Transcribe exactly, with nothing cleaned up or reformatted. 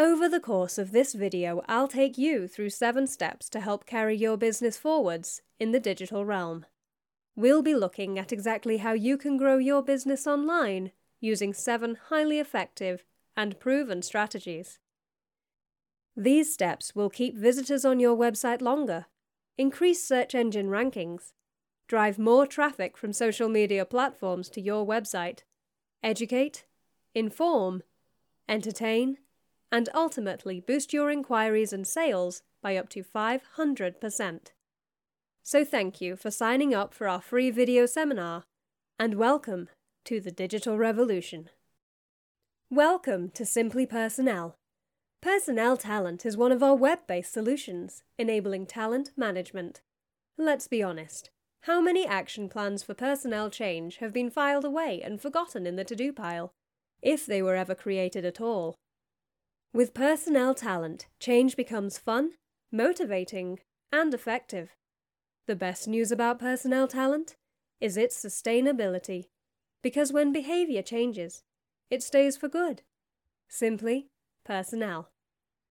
Over the course of this video, I'll take you through seven steps to help carry your business forwards in the digital realm. We'll be looking at exactly how you can grow your business online using seven highly effective and proven strategies. These steps will keep visitors on your website longer, increase search engine rankings, drive more traffic from social media platforms to your website, educate, inform, entertain, and ultimately boost your inquiries and sales by up to five hundred percent. So thank you for signing up for our free video seminar, and welcome to the digital revolution. Welcome to Simply Personnel. Personnel Talent is one of our web-based solutions, enabling talent management. Let's be honest, how many action plans for personnel change have been filed away and forgotten in the to-do pile, if they were ever created at all? With Personnel Talent, change becomes fun, motivating, and effective. The best news about Personnel Talent is its sustainability, because when behavior changes, it stays for good. Simply Personnel.